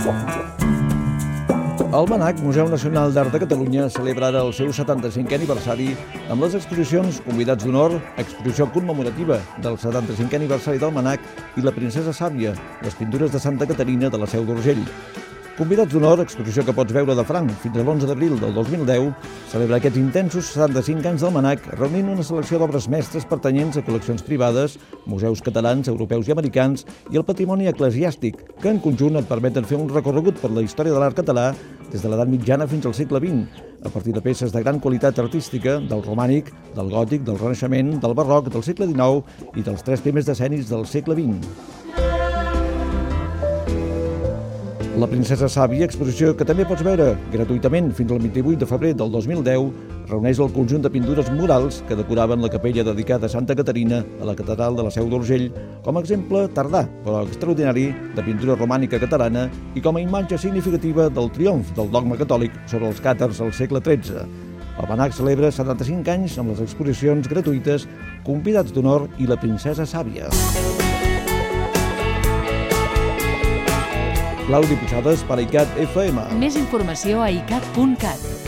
El MNAC, Museu Nacional d'Art de Catalunya, celebra ara el seu 75è aniversari amb les exposicions Convidats d'Honor, exposició commemorativa del 75è aniversari del MNAC i La princesa sàvia, les pintures de Santa Caterina de la Seu d'Urgell. Convidats d'Honor, exposició que pots veure de franc fins a l'11 d'abril del 2010, celebra aquests intensos 75 anys del MNAC reunint una selecció d'obres mestres pertanyents a col·leccions privades, museus catalans, europeus i americans i el patrimoni eclesiàstic, que en conjunt et permeten fer un recorregut per la història de l'art català des de l'edat mitjana fins al segle XX, a partir de peces de gran qualitat artística, del romànic, del gòtic, del renaixement, del barroc, del segle XIX i dels 3 primers decennis del segle XX. La princesa sàvia, exposició que també pots veure gratuïtament fins al 28 de febrer del 2010, reuneix el conjunt de pintures murals que decoraven la capella dedicada a Santa Caterina a la catedral de la Seu d'Urgell, com a exemple tardà, però extraordinari, de pintura romànica catalana i com a imatge significativa del triomf del dogma catòlic sobre els càtars al segle XIII. El MNAC celebra 75 anys amb les exposicions gratuïtes Convidats d'Honor i La princesa sàvia. Claudi Puigades per ICAT FM. Més informació a icat.cat.